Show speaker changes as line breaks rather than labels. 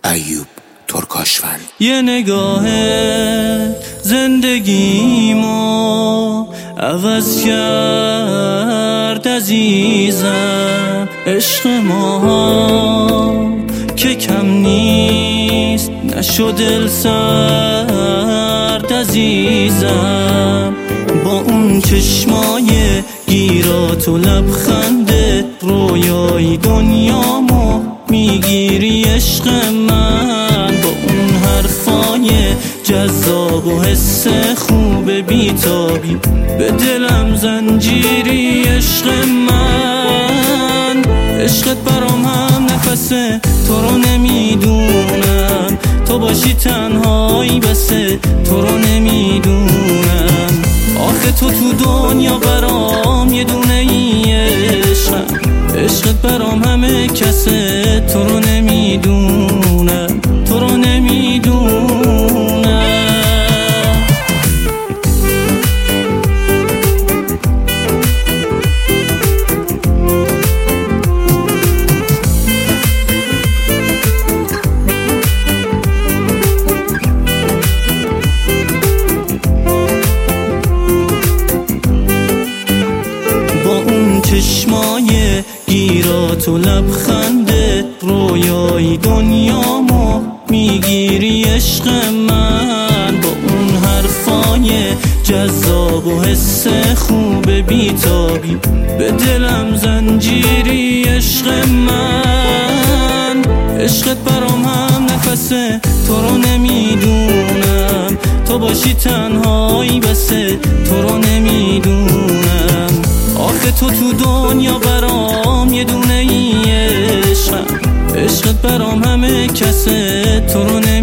ایوب ترکاشفند.
یه نگاه زندگیمو عوض کرد عزیزم، عشق ما که کم نیست نشد دل سرد عزیزم. با اون چشمای گیرات و لبخندت رویای دنیامو میگیری عشق من. با اون حرفای جذاب و حس خوب بیتابی به دلم زنجیری عشق من. عشقت برام هم نفسه، تو رو نمیدونم، تو باشی تنهایی بسه، تو رو نمیدونم. آخه تو دنیا برام یه دونه ای عشقم، عشقت برام همه کسه، تو رو نمیدونم، تو رو نمیدونم. چشمای گیرات و لبخندت رویای دنیامو میگیری عشق من. با اون حرفای جذاب و حس خوب بیتابی به دلم زنجیری عشق من. عشقت برام هم نفسه، تو رو نمیدونم، تو باشی تنهایی بسه، تو رو نمیدونم. آخه تو دنیا برام یه دونه ای عشقم، عشقت برام همه کسه، تو رو